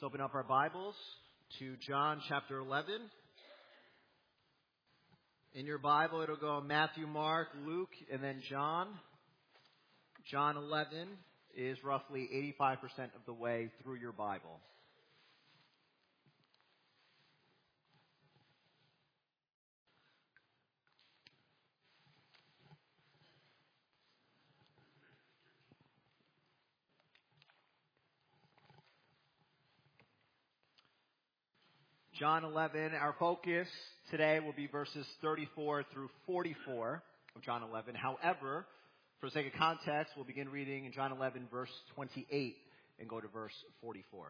Let's open up our Bibles to John chapter 11. In your Bible, it'll go Matthew, Mark, Luke, and then John. John 11 is roughly 85% of the way through your Bible. John 11, our focus today will be verses 34 through 44 of John 11. However, for the sake of context, we'll begin reading in John 11, verse 28, and go to verse 44.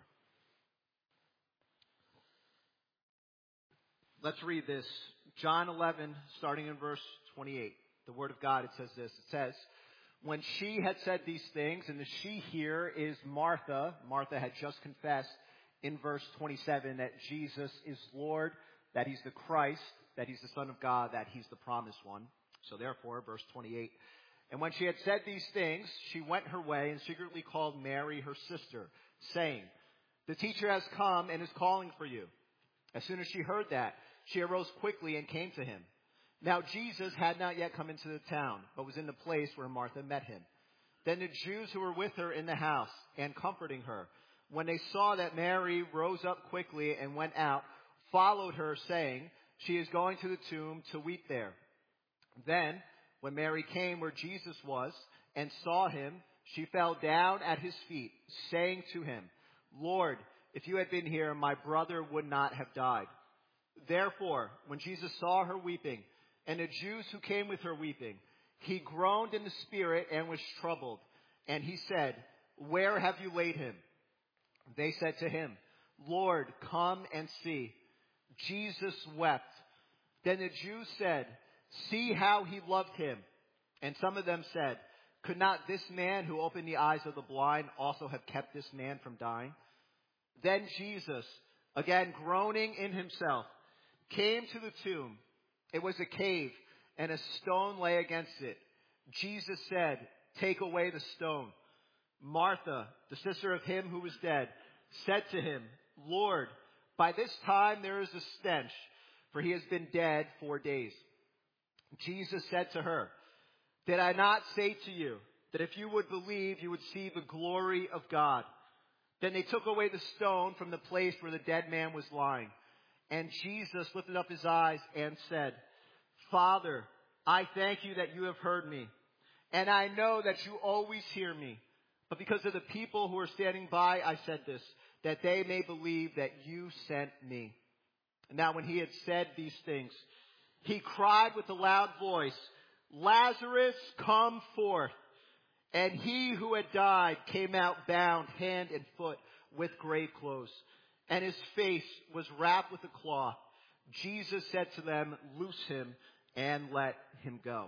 Let's read this. John 11, starting in verse 28. The Word of God, it says this. It says, "When she had said these things," and the she here is Martha. Martha had just confessed in verse 27 that Jesus is Lord, that he's the Christ, that he's the Son of God, that he's the promised one. So therefore, verse 28, "And when she had said these things, she went her way and secretly called Mary, her sister, saying, 'The teacher has come and is calling for you.' As soon as she heard that, she arose quickly and came to him. Now Jesus had not yet come into the town, but was in the place where Martha met him. Then the Jews who were with her in the house and comforting her, when they saw that Mary rose up quickly and went out, followed her, saying, 'She is going to the tomb to weep there.' Then, when Mary came where Jesus was and saw him, she fell down at his feet, saying to him, 'Lord, if you had been here, my brother would not have died.' Therefore, when Jesus saw her weeping, and the Jews who came with her weeping, he groaned in the spirit and was troubled. And he said, 'Where have you laid him?' They said to him, 'Lord, come and see.' Jesus wept. Then the Jews said, 'See how he loved him.' And some of them said, 'Could not this man who opened the eyes of the blind also have kept this man from dying?' Then Jesus, again groaning in himself, came to the tomb. It was a cave, and a stone lay against it. Jesus said, 'Take away the stone.' Martha, the sister of him who was dead, said to him, 'Lord, by this time there is a stench, for he has been dead 4 days.' Jesus said to her, 'Did I not say to you that if you would believe, you would see the glory of God?' Then they took away the stone from the place where the dead man was lying. And Jesus lifted up his eyes and said, 'Father, I thank you that you have heard me. And I know that you always hear me. But because of the people who are standing by, I said this, that they may believe that you sent me.' And now when he had said these things, he cried with a loud voice, 'Lazarus, come forth!' And he who had died came out bound hand and foot with grave clothes, and his face was wrapped with a cloth. Jesus said to them, 'Loose him and let him go.'"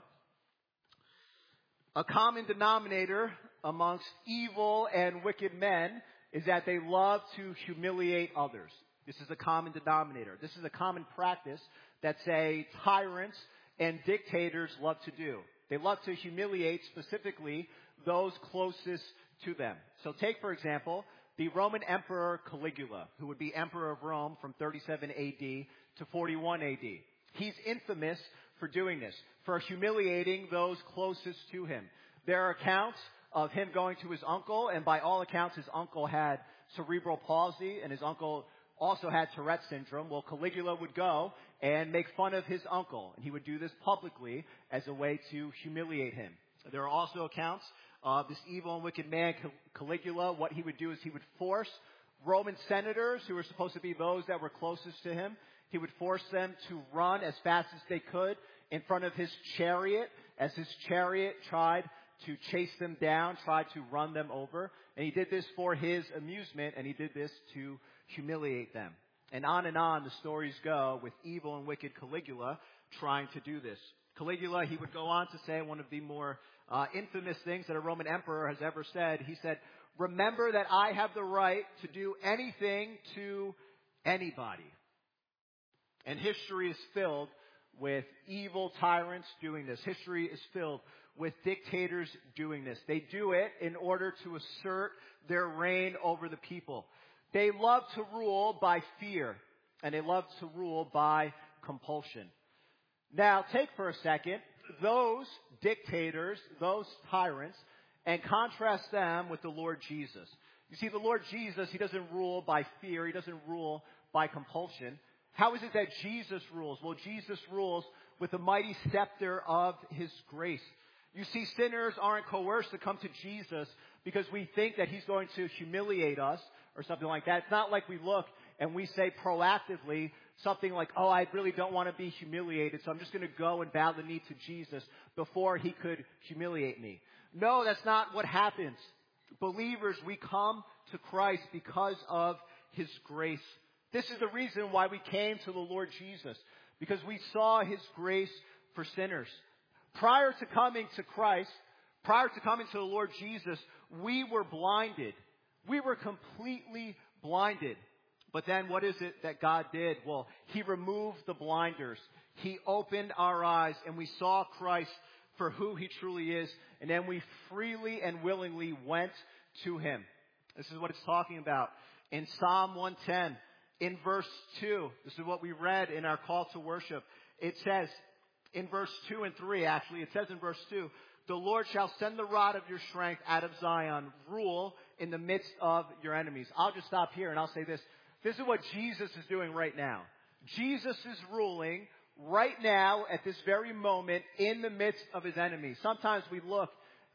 A common denominator amongst evil and wicked men is that they love to humiliate others. This is a common denominator. This is a common practice that, say, tyrants and dictators love to do. They love to humiliate specifically those closest to them. So take, for example, the Roman Emperor Caligula, who would be Emperor of Rome from 37 AD to 41 AD. He's infamous for doing this, for humiliating those closest to him. There are accounts of him going to his uncle, and by all accounts, his uncle had cerebral palsy, and his uncle also had Tourette's syndrome. Well, Caligula would go and make fun of his uncle, and he would do this publicly as a way to humiliate him. There are also accounts of this evil and wicked man, Caligula. What he would do is he would force Roman senators, who were supposed to be those that were closest to him, he would force them to run as fast as they could in front of his chariot, as his chariot tried to chase them down, tried to run them over. And he did this for his amusement, and he did this to humiliate them. And on the stories go with evil and wicked Caligula trying to do this. Caligula, he would go on to say one of the more infamous things that a Roman emperor has ever said. He said, "Remember that I have the right to do anything to anybody." And history is filled with evil tyrants doing this. History is filled with dictators doing this. They do it in order to assert their reign over the people. They love to rule by fear, and they love to rule by compulsion. Now, take for a second those dictators, those tyrants, and contrast them with the Lord Jesus. You see, the Lord Jesus, he doesn't rule by fear. He doesn't rule by compulsion. How is it that Jesus rules? Well, Jesus rules with the mighty scepter of his grace. You see, sinners aren't coerced to come to Jesus because we think that he's going to humiliate us or something like that. It's not like we look and we say proactively something like, oh, I really don't want to be humiliated, so I'm just going to go and bow the knee to Jesus before he could humiliate me. No, that's not what happens. Believers, we come to Christ because of his grace. This is the reason why we came to the Lord Jesus, because we saw his grace for sinners. Prior to coming to Christ, prior to coming to the Lord Jesus, we were blinded. We were completely blinded. But then what is it that God did? Well, he removed the blinders. He opened our eyes, and we saw Christ for who he truly is. And then we freely and willingly went to him. This is what it's talking about. In Psalm 110, in verse 2, this is what we read in our call to worship. It says, in verse 2 and 3, actually, it says in verse 2, the Lord shall send the rod of your strength out of Zion, rule in the midst of your enemies. I'll just stop here and I'll say this. This is what Jesus is doing right now. Jesus is ruling right now at this very moment in the midst of his enemies. Sometimes we look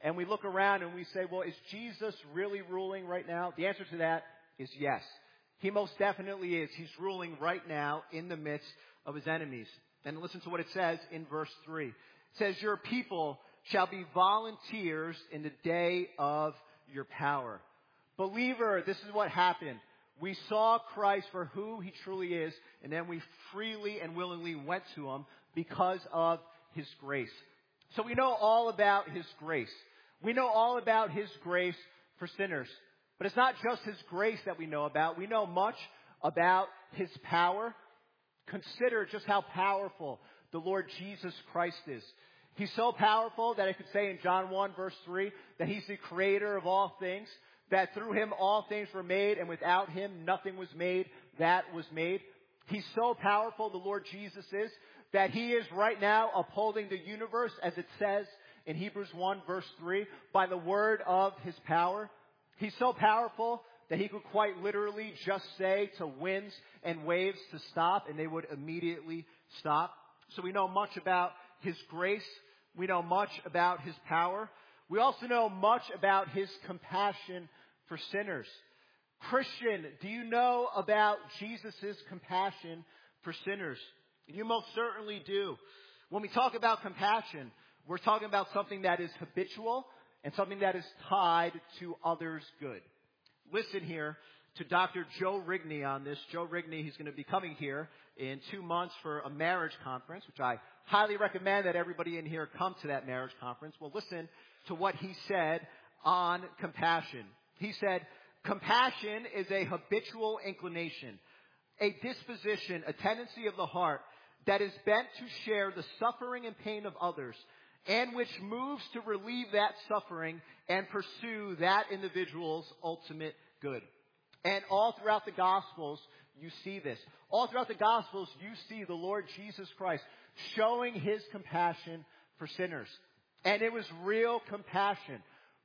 around and we say, well, is Jesus really ruling right now? The answer to that is yes. He most definitely is. He's ruling right now in the midst of his enemies. And listen to what it says in verse 3. It says, your people shall be volunteers in the day of your power. Believer, this is what happened. We saw Christ for who he truly is, and then we freely and willingly went to him because of his grace. So we know all about his grace. We know all about his grace for sinners. But it's not just his grace that we know about. We know much about his power. Consider just how powerful the Lord Jesus Christ is. He's so powerful that I could say in John 1 verse 3 that he's the creator of all things, that through him all things were made, and without him nothing was made that was made. He's so powerful, the Lord Jesus is, that he is right now upholding the universe, as it says in Hebrews 1 verse 3, by the word of his power. He's so powerful that he could quite literally just say to winds and waves to stop, and they would immediately stop. So we know much about his grace. We know much about his power. We also know much about his compassion for sinners. Christian, do you know about Jesus' compassion for sinners? You most certainly do. When we talk about compassion, we're talking about something that is habitual and something that is tied to others' good. Listen here to Dr. Joe Rigney on this. Joe Rigney, he's going to be coming here in 2 months for a marriage conference, which I highly recommend that everybody in here come to that marriage conference. Well, listen to what he said on compassion. He said, compassion is a habitual inclination, a disposition, a tendency of the heart that is bent to share the suffering and pain of others, and which moves to relieve that suffering and pursue that individual's ultimate good. And all throughout the Gospels, you see this. All throughout the Gospels, you see the Lord Jesus Christ showing his compassion for sinners. And it was real compassion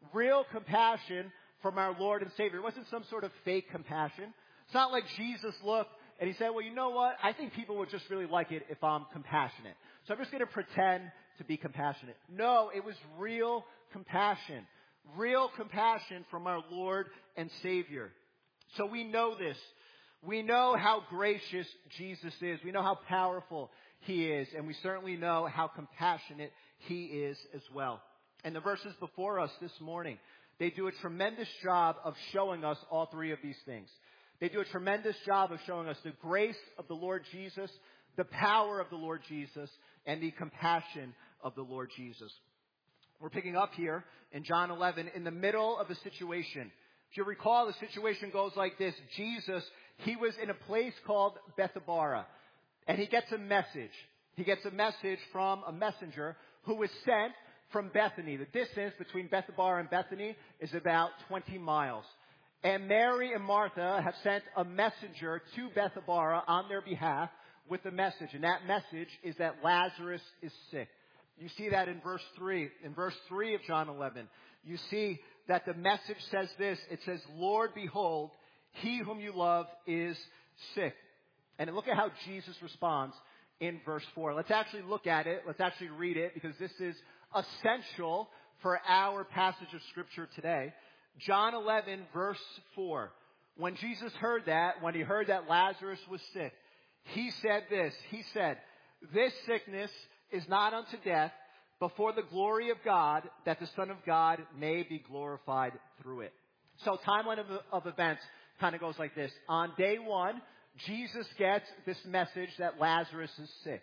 from our Lord and Savior. It wasn't some sort of fake compassion. It's not like Jesus looked and he said, well, you know what? I think people would just really like it if I'm compassionate. So I'm just going to pretend to be compassionate. No, it was real compassion from our Lord and Savior. So we know this. We know how gracious Jesus is. We know how powerful he is. And we certainly know how compassionate he is as well. And the verses before us this morning, they do a tremendous job of showing us all three of these things. They do a tremendous job of showing us the grace of the Lord Jesus, the power of the Lord Jesus, and the compassion of the Lord Jesus. We're picking up here in John 11 in the middle of a situation. If you recall, the situation goes like this. Jesus, he was in a place called Bethabara, and he gets a message. He gets a message from a messenger who was sent from Bethany. The distance between Bethabara and Bethany is about 20 miles. And Mary and Martha have sent a messenger to Bethabara on their behalf with a message. And that message is that Lazarus is sick. You see that in verse 3. In verse 3 of John 11, you see that the message says this. It says, Lord, behold, he whom you love is sick. And look at how Jesus responds in verse 4. Let's actually look at it. Let's actually read it, because this is essential for our passage of Scripture today. John 11, verse 4. When Jesus heard that, when he heard that Lazarus was sick, he said this. He said, this sickness is not unto death, but for the glory of God, that the Son of God may be glorified through it. So timeline of events kind of goes like this. On day 1, Jesus gets this message that Lazarus is sick.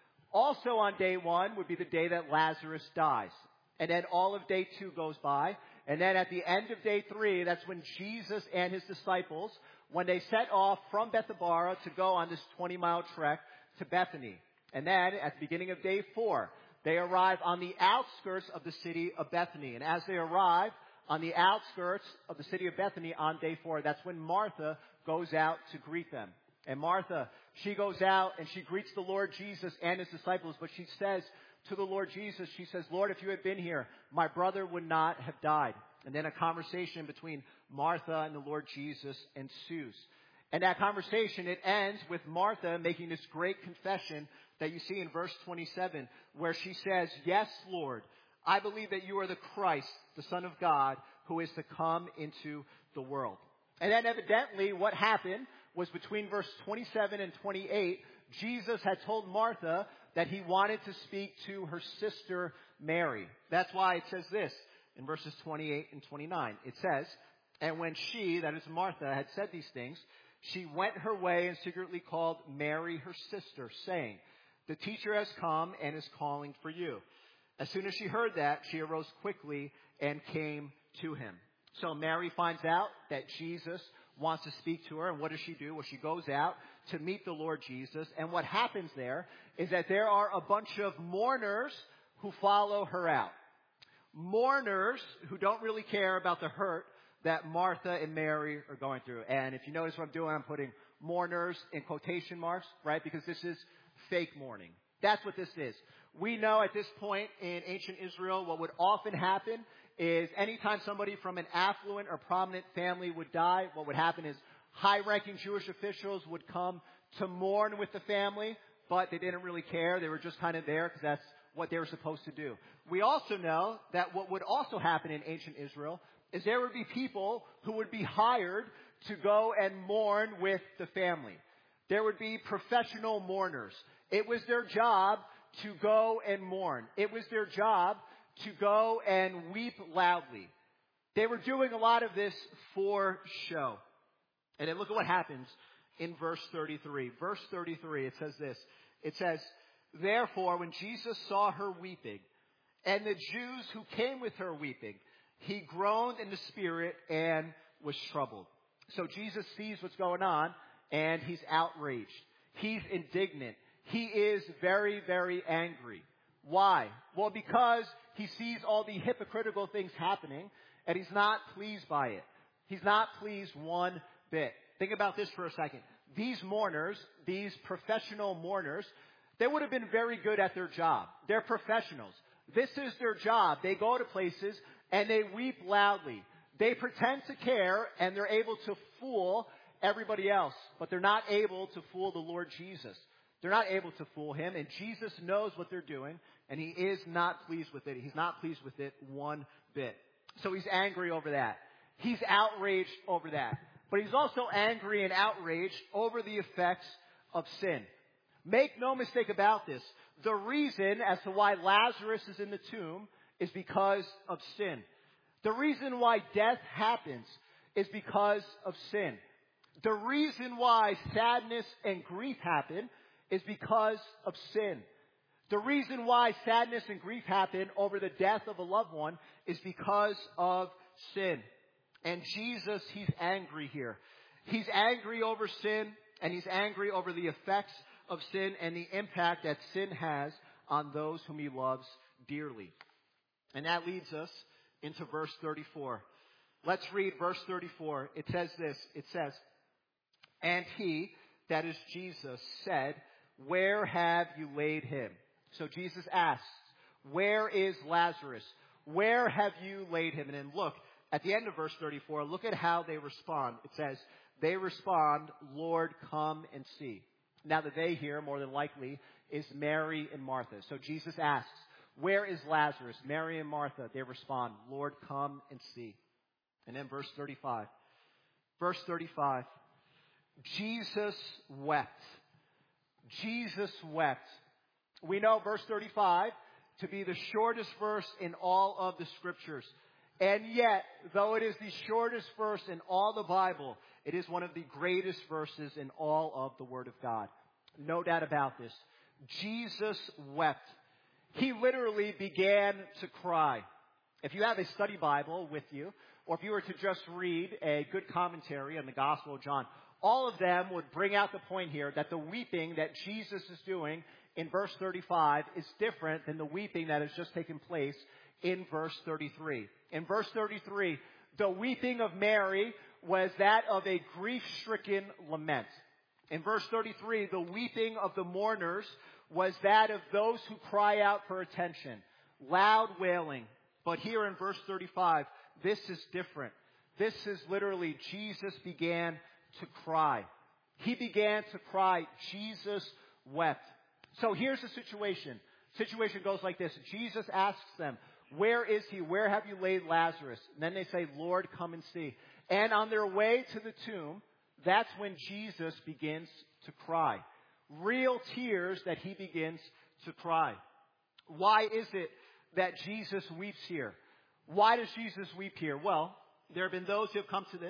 Also on day 1 would be the day that Lazarus dies. And then all of day 2 goes by. And then at the end of day 3, that's when Jesus and his disciples, when they set off from Bethabara to go on this 20-mile trek to Bethany. And then at the beginning of day 4, they arrive on the outskirts of the city of Bethany. And as they arrive on the outskirts of the city of Bethany on day 4, that's when Martha goes out to greet them. And Martha, she goes out and she greets the Lord Jesus and his disciples, but she says to the Lord Jesus, she says, Lord, if you had been here, my brother would not have died. And then a conversation between Martha and the Lord Jesus ensues. And that conversation, it ends with Martha making this great confession that you see in verse 27, where she says, yes, Lord, I believe that you are the Christ, the Son of God, who is to come into the world. And then evidently what happened was between verse 27 and 28, Jesus had told Martha that he wanted to speak to her sister Mary. That's why it says this in verses 28 and 29. It says, and when she, that is Martha, had said these things, she went her way and secretly called Mary her sister, saying, the teacher has come and is calling for you. As soon as she heard that, she arose quickly and came to him. So Mary finds out that Jesus wants to speak to her. And what does she do? Well, she goes out to meet the Lord Jesus. And what happens there is that there are a bunch of mourners who follow her out. Mourners who don't really care about the hurt that Martha and Mary are going through. And if you notice what I'm doing, I'm putting mourners in quotation marks, right? Because this is fake mourning. That's what this is. We know at this point in ancient Israel, what would often happen is anytime somebody from an affluent or prominent family would die, what would happen is high-ranking Jewish officials would come to mourn with the family, but they didn't really care. They were just kind of there because that's what they were supposed to do. We also know that what would also happen in ancient Israel is there would be people who would be hired to go and mourn with the family. There would be professional mourners. It was their job to go and mourn. It was their job to go and weep loudly. They were doing a lot of this for show. And then look at what happens in verse 33. Verse 33, it says this. It says, therefore, when Jesus saw her weeping, and the Jews who came with her weeping, he groaned in the spirit and was troubled. So Jesus sees what's going on, and he's outraged. He's indignant. He is very, very angry. Why? Well, because he sees all the hypocritical things happening, and he's not pleased by it. He's not pleased one bit. Think about this for a second. These mourners, these professional mourners, they would have been very good at their job. They're professionals. This is their job. They go to places and they weep loudly. They pretend to care and they're able to fool everybody else, but they're not able to fool the Lord Jesus. They're not able to fool him, and Jesus knows what they're doing, and he is not pleased with it. He's not pleased with it one bit. So he's angry over that. He's outraged over that. But he's also angry and outraged over the effects of sin. Make no mistake about this. The reason as to why Lazarus is in the tomb is because of sin. The reason why death happens is because of sin. The reason why sadness and grief happen is because of sin. The reason why sadness and grief happen over the death of a loved one is because of sin. And Jesus, he's angry here. He's angry over sin, and he's angry over the effects of sin and the impact that sin has on those whom he loves dearly. And that leads us into verse 34. Let's read verse 34. It says this. It says, "And he," that is Jesus, "said, 'Where have you laid him?'" So Jesus asks, "Where is Lazarus? Where have you laid him?" And then look, at the end of verse 34, look at how they respond. It says, they respond, "Lord, come and see." Now the they here, more than likely, is Mary and Martha. So Jesus asks, "Where is Lazarus?" Mary and Martha, they respond, "Lord, come and see." And then verse 35. Verse 35. Jesus wept. Jesus wept. We know verse 35 to be the shortest verse in all of the scriptures. And yet, though it is the shortest verse in all the Bible, it is one of the greatest verses in all of the Word of God. No doubt about this. Jesus wept. He literally began to cry. If you have a study Bible with you, or if you were to just read a good commentary on the Gospel of John, all of them would bring out the point here that the weeping that Jesus is doing in verse 35 is different than the weeping that has just taken place in verse 33. In verse 33, the weeping of Mary was that of a grief-stricken lament. In verse 33, the weeping of the mourners was that of those who cry out for attention, loud wailing. But here in verse 35, this is different. This is literally Jesus began to cry. He began to cry. Jesus wept. So here's the situation. Situation goes like this. Jesus asks them, "Where is he? Where have you laid Lazarus?" And then they say, "Lord, come and see." And on their way to the tomb, that's when Jesus begins to cry. Real tears that he begins to cry. Why is it that Jesus weeps here? Why does Jesus weep here? Well, there have been those who have come to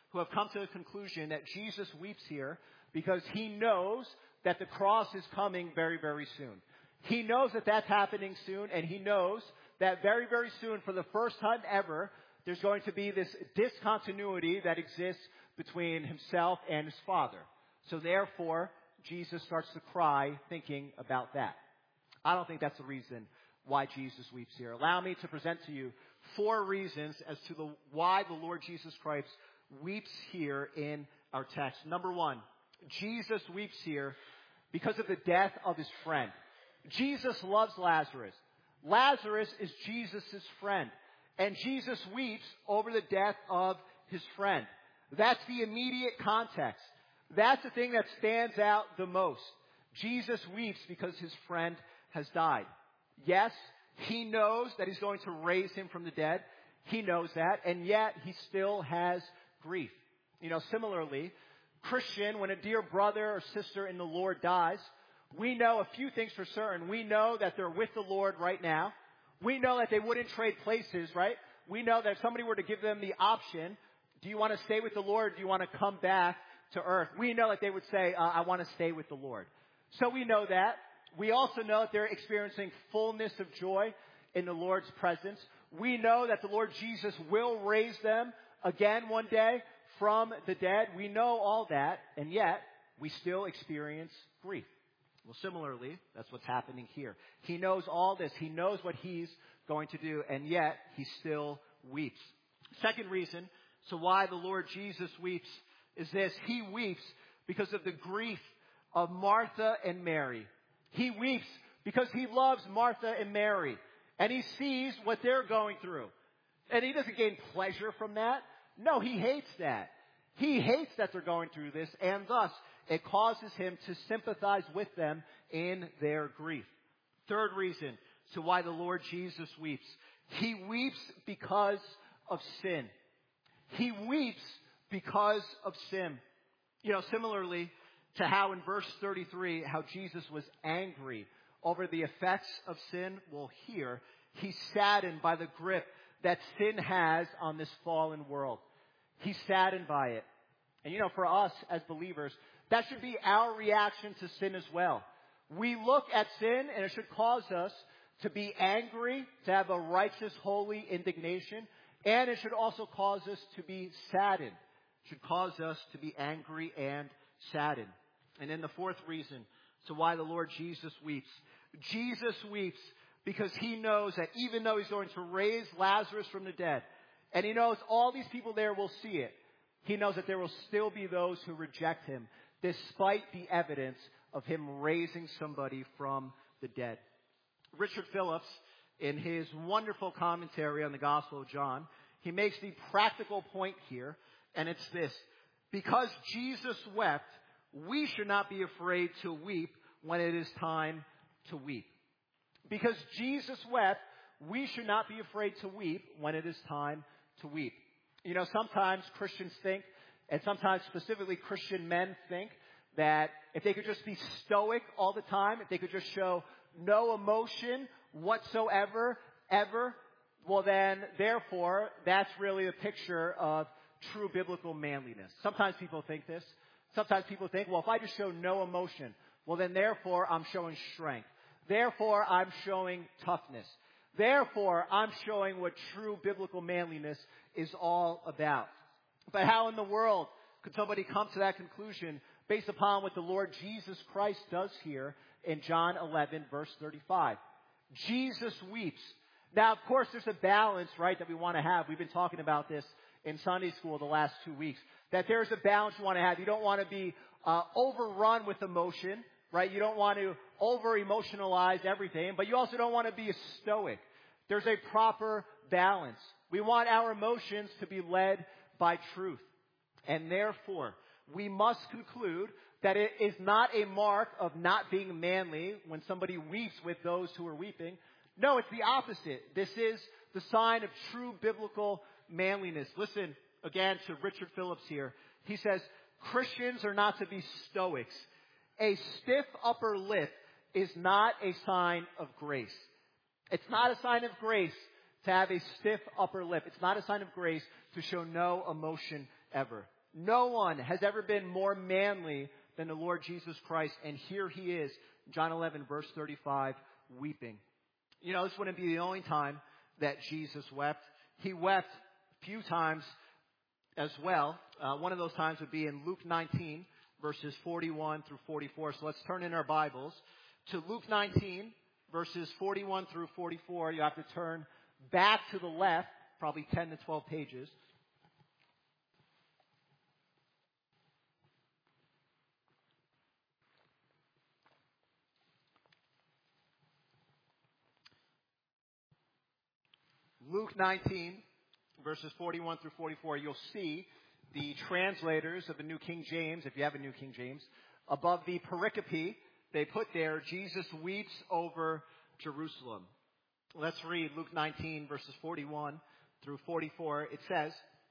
the conclusion that Jesus weeps here because he knows that the cross is coming very, very soon. He knows that that's happening soon, and he knows that very, very soon, for the first time ever, there's going to be this discontinuity that exists between himself and his Father. So therefore, Jesus starts to cry thinking about that. I don't think that's the reason why Jesus weeps here. Allow me to present to you 4 reasons as to why the Lord Jesus Christ weeps here in our text. Number 1, Jesus weeps here because of the death of his friend. Jesus loves Lazarus. Lazarus is Jesus' friend. And Jesus weeps over the death of his friend. That's the immediate context. That's the thing that stands out the most. Jesus weeps because his friend has died. Yes, he knows that he's going to raise him from the dead. He knows that. And yet he still has grief. Similarly, Christian, when a dear brother or sister in the Lord dies, we know a few things for certain. We know that they're with the Lord right now. We know that they wouldn't trade places, right? We know that if somebody were to give them the option, do you want to stay with the Lord or do you want to come back to earth? We know that they would say, I want to stay with the Lord. So we know that. We also know that they're experiencing fullness of joy in the Lord's presence. We know that the Lord Jesus will raise them again one day from the dead. We know all that, and yet we still experience grief. Well, similarly, that's what's happening here. He knows all this. He knows what he's going to do, and yet he still weeps. Second reason to why the Lord Jesus weeps is this. He weeps because of the grief of Martha and Mary. He weeps because he loves Martha and Mary, and he sees what they're going through. And he doesn't gain pleasure from that. No, he hates that. He hates that they're going through this, and thus it causes him to sympathize with them in their grief. Third reason to why the Lord Jesus weeps. He weeps because of sin. He weeps because of sin. Similarly to how in verse 33, how Jesus was angry over the effects of sin, well, here, he's saddened by the grip that sin has on this fallen world. He's saddened by it. And for us as believers, that should be our reaction to sin as well. We look at sin and it should cause us to be angry, to have a righteous, holy indignation. And it should also cause us to be saddened. It should cause us to be angry and saddened. And then the fourth reason to why the Lord Jesus weeps. Jesus weeps because he knows that even though he's going to raise Lazarus from the dead, And he knows all these people there will see it. He knows that there will still be those who reject him, despite the evidence of him raising somebody from the dead. Richard Phillips, in his wonderful commentary on the Gospel of John, he makes the practical point here, and it's this. Because Jesus wept, we should not be afraid to weep when it is time to weep. Because Jesus wept, we should not be afraid to weep when it is time to weep. You know, sometimes Christians think, and sometimes specifically Christian men think, that if they could just be stoic all the time, if they could just show no emotion whatsoever, ever, well then, therefore, that's really a picture of true biblical manliness. Sometimes people think this. Sometimes people think, well, if I just show no emotion, well then, therefore, I'm showing strength. Therefore, I'm showing toughness. Therefore, I'm showing what true biblical manliness is all about. But how in the world could somebody come to that conclusion based upon what the Lord Jesus Christ does here in John 11, verse 35? Jesus weeps. Now, of course, there's a balance, right, that we want to have. We've been talking about this in Sunday school the last 2 weeks, that there's a balance you want to have. You don't want to be overrun with emotion, right? You don't want to over-emotionalize everything, but you also don't want to be a stoic. There's a proper balance. We want our emotions to be led by truth. And therefore, we must conclude that it is not a mark of not being manly when somebody weeps with those who are weeping. No, it's the opposite. This is the sign of true biblical manliness. Listen again to Richard Phillips here. He says, Christians are not to be stoics. A stiff upper lip is not a sign of grace. It's not a sign of grace to have a stiff upper lip. It's not a sign of grace to show no emotion ever. No one has ever been more manly than the Lord Jesus Christ. And here he is, John 11, verse 35, weeping. You know, this wouldn't be the only time that Jesus wept. He wept a few times as well. One of those times would be in Luke 19, verses 41 through 44. So let's turn in our Bibles to Luke 19, verses 41 through 44. You have to turn back to the left, probably 10 to 12 pages. Luke 19, verses 41 through 44, you'll see the translators of the New King James, if you have a New King James, above the pericope, they put there, Jesus weeps over Jerusalem. Let's read Luke 19, verses 41 through 44. It says,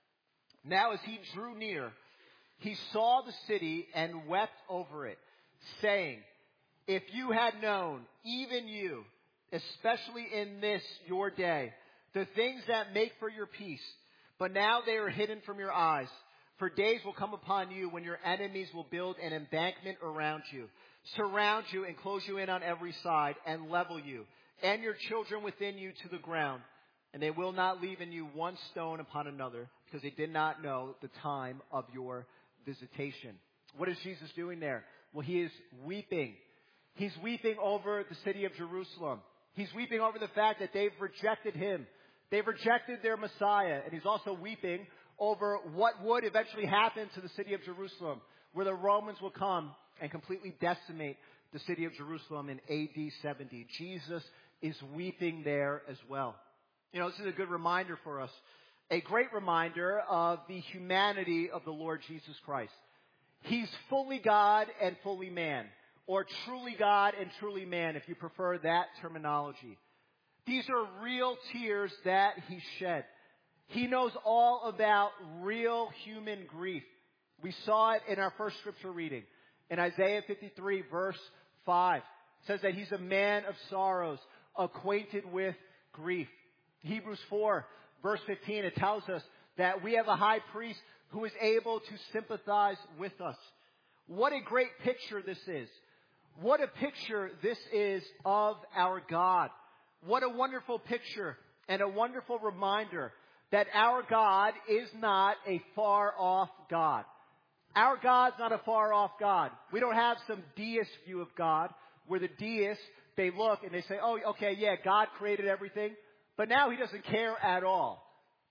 Now as he drew near, he saw the city and wept over it, saying, If you had known, even you, especially in this your day, the things that make for your peace, but now they are hidden from your eyes. For days will come upon you when your enemies will build an embankment around you, surround you and close you in on every side, and level you, and your children within you to the ground. And they will not leave in you one stone upon another, because they did not know the time of your visitation. What is Jesus doing there? Well, he is weeping. He's weeping over the city of Jerusalem. He's weeping over the fact that they've rejected him. They've rejected their Messiah. And he's also weeping over what would eventually happen to the city of Jerusalem, where the Romans will come and completely decimate the city of Jerusalem in AD 70. Jesus is weeping there as well. You know, this is a good reminder for us, a great reminder of the humanity of the Lord Jesus Christ. He's fully God and fully man, or truly God and truly man, if you prefer that terminology. These are real tears that he shed. He knows all about real human grief. We saw it in our first scripture reading. In Isaiah 53, verse 5, it says that he's a man of sorrows, acquainted with grief. Hebrews 4, verse 15, it tells us that we have a high priest who is able to sympathize with us. What a great picture this is. What a picture this is of our God. What a wonderful picture and a wonderful reminder that our God is not a far-off God. Our God's not a far-off God. We don't have some deist view of God where the deists, they look and they say, oh, okay, yeah, God created everything, but now he doesn't care at all.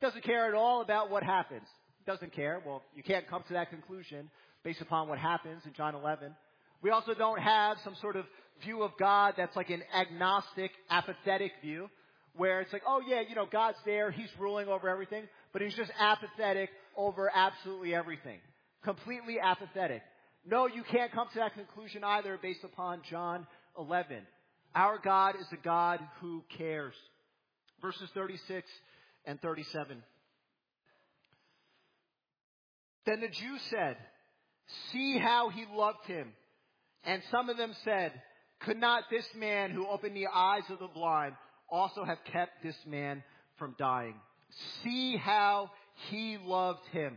Doesn't care at all about what happens. Doesn't care. Well, you can't come to that conclusion based upon what happens in John 11. We also don't have some sort of view of God that's like an agnostic, apathetic view, where it's like, oh yeah, God's there, He's ruling over everything, but He's just apathetic over absolutely everything. Completely apathetic. No, you can't come to that conclusion either based upon John 11. Our God is a God who cares. Verses 36 and 37. Then the Jews said, "See how He loved him." And some of them said, "Could not this man who opened the eyes of the blind also have kept this man from dying?" See how He loved him.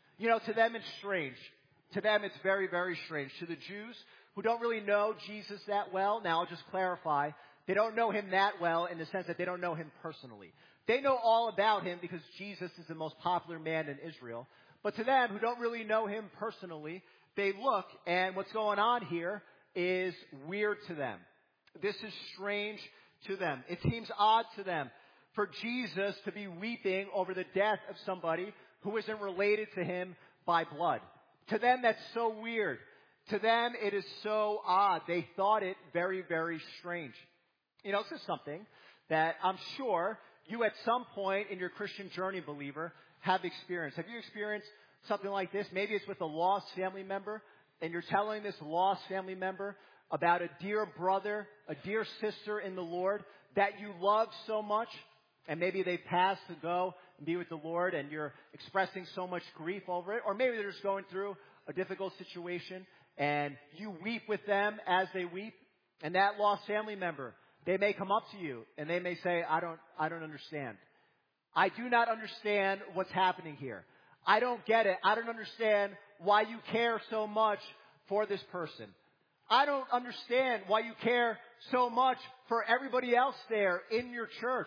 To them it's strange. To them it's very, very strange. To the Jews who don't really know Jesus that well, now I'll just clarify, they don't know Him that well in the sense that they don't know Him personally. They know all about Him because Jesus is the most popular man in Israel. But to them who don't really know Him personally, they look and what's going on here is weird to them. This is strange to them. It seems odd to them for Jesus to be weeping over the death of somebody who isn't related to Him by blood. To them, that's so weird. To them, it is so odd. They thought it very, very strange. This is something that I'm sure you at some point in your Christian journey, believer, have experienced. Have you experienced something like this? Maybe it's with a lost family member, and you're telling this lost family member about a dear brother, a dear sister in the Lord that you love so much, and maybe they passed to go and be with the Lord, and you're expressing so much grief over it. Or maybe they're just going through a difficult situation, and you weep with them as they weep. And that lost family member, they may come up to you, and they may say, I don't understand. I do not understand what's happening here. I don't get it. I don't understand why you care so much for this person. I don't understand why you care so much for everybody else there in your church.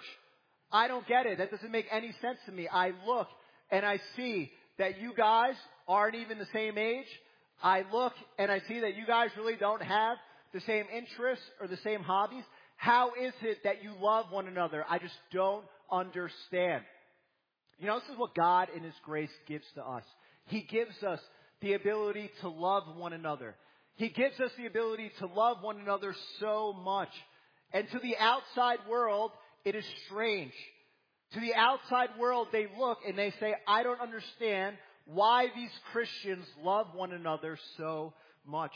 I don't get it. That doesn't make any sense to me. I look and I see that you guys aren't even the same age. I look and I see that you guys really don't have the same interests or the same hobbies. How is it that you love one another? I just don't understand. This is what God in His grace gives to us. He gives us the ability to love one another. He gives us the ability to love one another so much. And to the outside world, it is strange. To the outside world, they look and they say, I don't understand why these Christians love one another so much.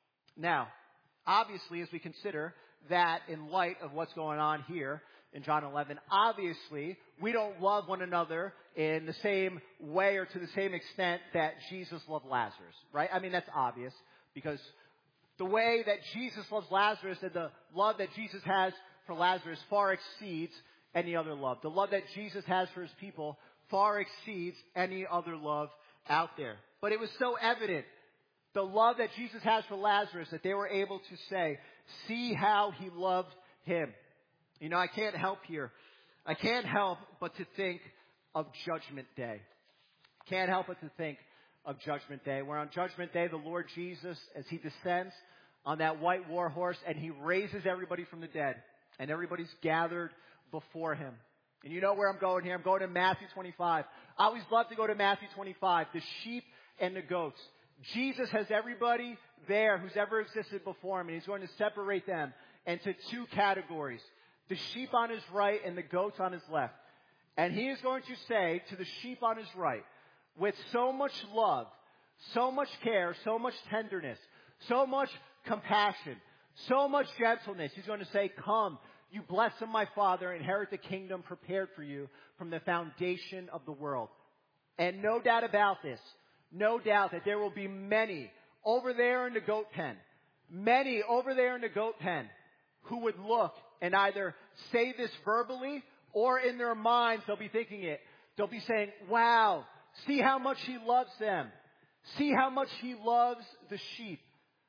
Now, obviously, as we consider that in light of what's going on here in John 11, obviously, we don't love one another in the same way or to the same extent that Jesus loved Lazarus, right? I mean, that's obvious because the way that Jesus loves Lazarus and the love that Jesus has for Lazarus far exceeds any other love. The love that Jesus has for His people far exceeds any other love out there. But it was so evident, the love that Jesus has for Lazarus, that they were able to say, see how He loved him. I can't help here. I can't help but to think of Judgment Day. Can't help but to think of Judgment Day. Where on Judgment Day, the Lord Jesus, as He descends on that white war horse and He raises everybody from the dead. And everybody's gathered before Him. And you know where I'm going here. I'm going to Matthew 25. I always love to go to Matthew 25. The sheep and the goats. Jesus has everybody there who's ever existed before Him. And He's going to separate them into two categories. The sheep on His right and the goats on His left. And He is going to say to the sheep on His right, with so much love, so much care, so much tenderness, so much compassion, so much gentleness, He's going to say, come, you blessed of my Father, inherit the kingdom prepared for you from the foundation of the world. And no doubt about this, no doubt that there will be many over there in the goat pen, many over there in the goat pen who would look and either say this verbally or in their minds they'll be thinking it. They'll be saying, wow, see how much He loves them. See how much He loves the sheep.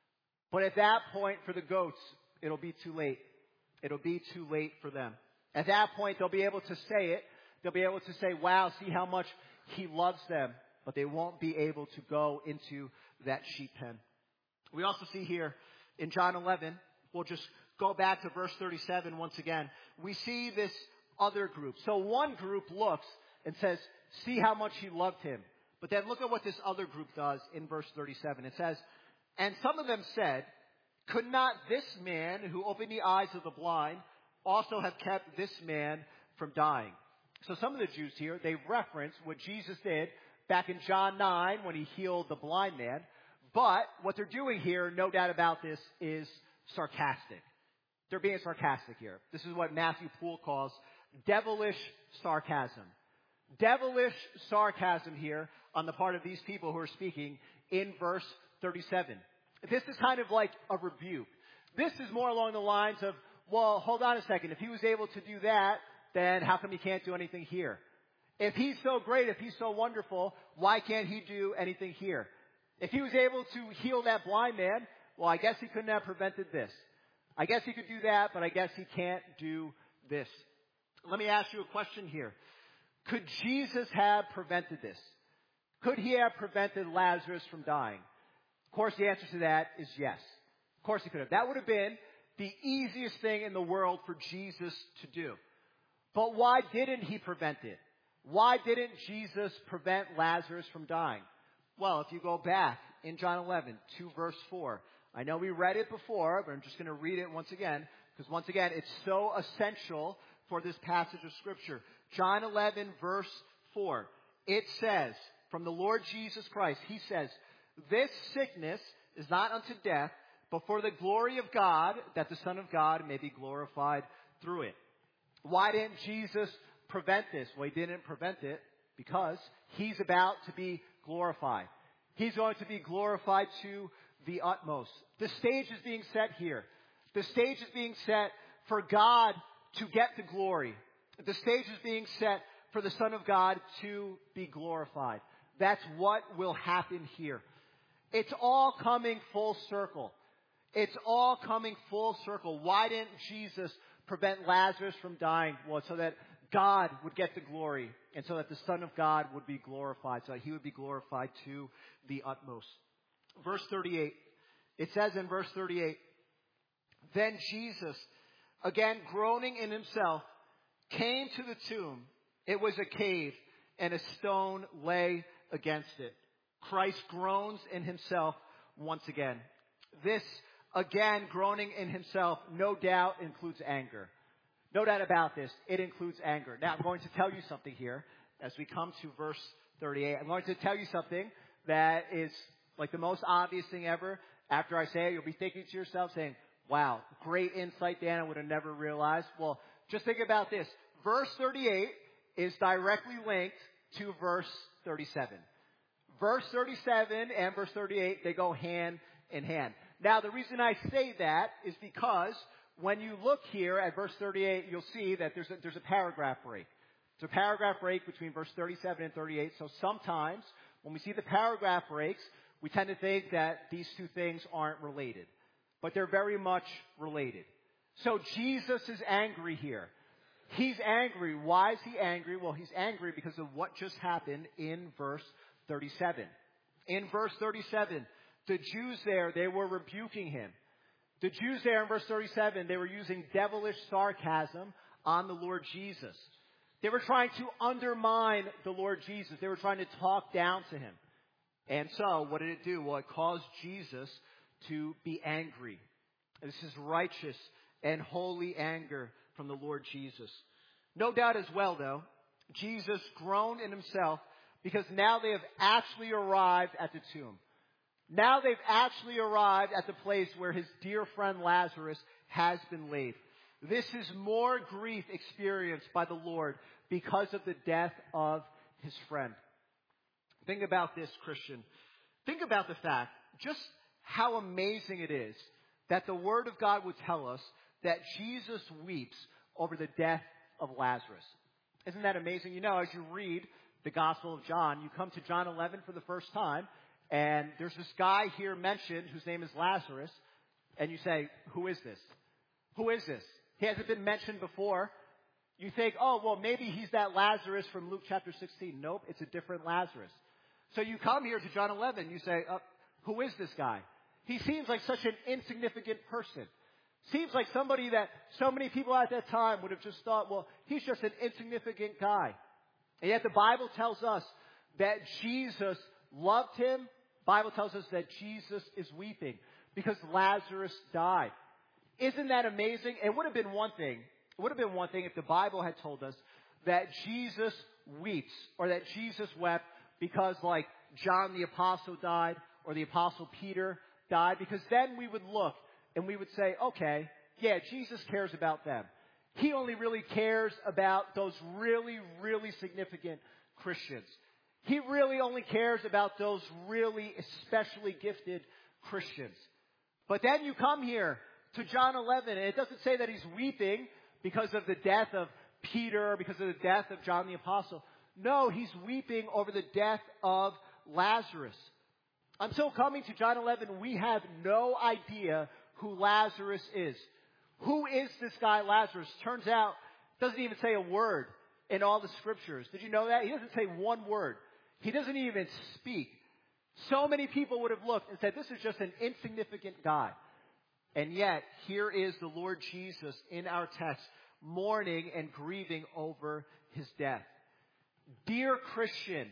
But at that point for the goats, it'll be too late. It'll be too late for them. At that point, they'll be able to say it. They'll be able to say, wow, see how much He loves them. But they won't be able to go into that sheep pen. We also see here in John 11, we'll just go back to verse 37 once again. We see this other group. So one group looks and says, see how much he loved him. But then look at what this other group does in verse 37. It says, and some of them said, could not this man who opened the eyes of the blind also have kept this man from dying? So some of the Jews here, they reference what Jesus did back in John 9 when he healed the blind man. But what they're doing here, no doubt about this, is sarcastic. They're being sarcastic here. This is what Matthew Poole calls devilish sarcasm. Devilish sarcasm here on the part of these people who are speaking in verse 37. This is kind of like a rebuke. This is more along the lines of, well, hold on a second. If he was able to do that, then how come he can't do anything here? If he's so great, if he's so wonderful, why can't he do anything here? If he was able to heal that blind man, well, I guess he couldn't have prevented this. I guess he could do that, but I guess he can't do this. Let me ask you a question here. Could Jesus have prevented this? Could he have prevented Lazarus from dying? Of course, the answer to that is yes. Of course he could have. That would have been the easiest thing in the world for Jesus to do. But why didn't he prevent it? Why didn't Jesus prevent Lazarus from dying? Well, if you go back in John 11 to verse 4, I know we read it before, but I'm just going to read it once again, because once again, it's so essential for this passage of Scripture. John 11, verse 4, it says, from the Lord Jesus Christ, he says, this sickness is not unto death, but for the glory of God, that the Son of God may be glorified through it. Why didn't Jesus prevent this? Well, he didn't prevent it because he's about to be glorified. He's going to be glorified to the utmost. The stage is being set here. The stage is being set for God to get the glory. The stage is being set for the Son of God to be glorified. That's what will happen here. It's all coming full circle. It's all coming full circle. Why didn't Jesus prevent Lazarus from dying? Well, so that God would get the glory, and so that the Son of God would be glorified, so that he would be glorified to the utmost. Verse 38, it says in verse 38, then Jesus, again groaning in himself, came to the tomb. It was a cave, and a stone lay against it. Christ groans in himself once again. This, again, groaning in himself, no doubt includes anger. No doubt about this. It includes anger. Now, I'm going to tell you something here as we come to verse 38. I'm going to tell you something that is like the most obvious thing ever. After I say it, you'll be thinking to yourself, saying, wow, great insight, Dan. I would have never realized. Well, just think about this. Verse 38 is directly linked to verse 37. Verse 37 and verse 38, they go hand in hand. Now, the reason I say that is because when you look here at verse 38, you'll see that there's a paragraph break. There's a paragraph break between verse 37 and 38. So sometimes when we see the paragraph breaks, we tend to think that these two things aren't related. But they're very much related. So Jesus is angry here. He's angry. Why is he angry? Well, he's angry because of what just happened in verse 37. In verse 37, the Jews there, they were rebuking him. The Jews there in verse 37, they were using devilish sarcasm on the Lord Jesus. They were trying to undermine the Lord Jesus. They were trying to talk down to him. And so, what did it do? Well, it caused Jesus to be angry. This is righteous and holy anger from the Lord Jesus. No doubt as well, though, Jesus groaned in himself because now they have actually arrived at the tomb. Now they've actually arrived at the place where his dear friend Lazarus has been laid. This is more grief experienced by the Lord because of the death of his friend. Think about this, Christian. Think about the fact, just how amazing it is that the Word of God would tell us that Jesus weeps over the death of Lazarus. Isn't that amazing? You know, as you read the Gospel of John, you come to John 11 for the first time, and there's this guy here mentioned whose name is Lazarus, and you say, who is this? Who is this? He hasn't been mentioned before. You think, oh, well, maybe he's that Lazarus from Luke chapter 16. Nope, it's a different Lazarus. So you come here to John 11, you say, who is this guy? He seems like such an insignificant person. Seems like somebody that so many people at that time would have just thought, well, he's just an insignificant guy. And yet the Bible tells us that Jesus loved him. The Bible tells us that Jesus is weeping because Lazarus died. Isn't that amazing? It would have been one thing. It would have been one thing if the Bible had told us that Jesus weeps or that Jesus wept because like John the Apostle died or the Apostle Peter died, because then we would look and we would say, okay, yeah, Jesus cares about them. He only really cares about those really, really significant Christians. He really only cares about those really especially gifted Christians. But then you come here to John 11, and it doesn't say that he's weeping because of the death of Peter or because of the death of John the Apostle. No, he's weeping over the death of Lazarus. Until coming to John 11, we have no idea who Lazarus is. Who is this guy Lazarus? Turns out, doesn't even say a word in all the scriptures. Did you know that? He doesn't say one word. He doesn't even speak. So many people would have looked and said, this is just an insignificant guy. And yet, here is the Lord Jesus in our text, mourning and grieving over his death. Dear Christian,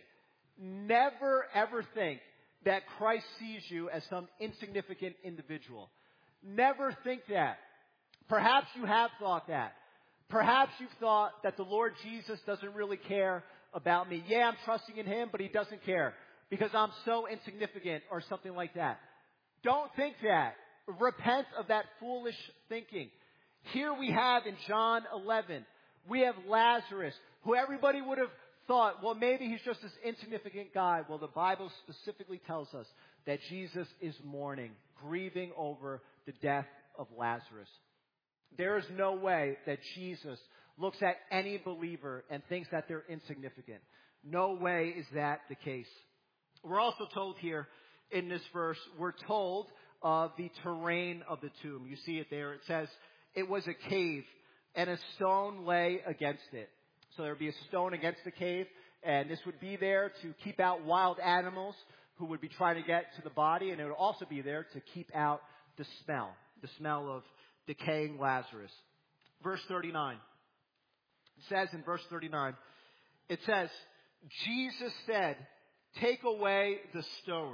never ever think that Christ sees you as some insignificant individual. Never think that. Perhaps you have thought that. Perhaps you've thought that the Lord Jesus doesn't really care about me. Yeah, I'm trusting in him, but he doesn't care because I'm so insignificant or something like that. Don't think that. Repent of that foolish thinking. Here we have in John 11, we have Lazarus, who everybody would have thought, well, maybe he's just this insignificant guy. Well, the Bible specifically tells us that Jesus is mourning, grieving over the death of Lazarus. There is no way that Jesus looks at any believer and thinks that they're insignificant. No way is that the case. We're also told here in this verse, we're told of the terrain of the tomb. You see it there. It says it was a cave and a stone lay against it. So there would be a stone against the cave, and this would be there to keep out wild animals who would be trying to get to the body, and it would also be there to keep out the smell of decaying Lazarus. Verse 39. It says in verse 39, it says, Jesus said, take away the stone.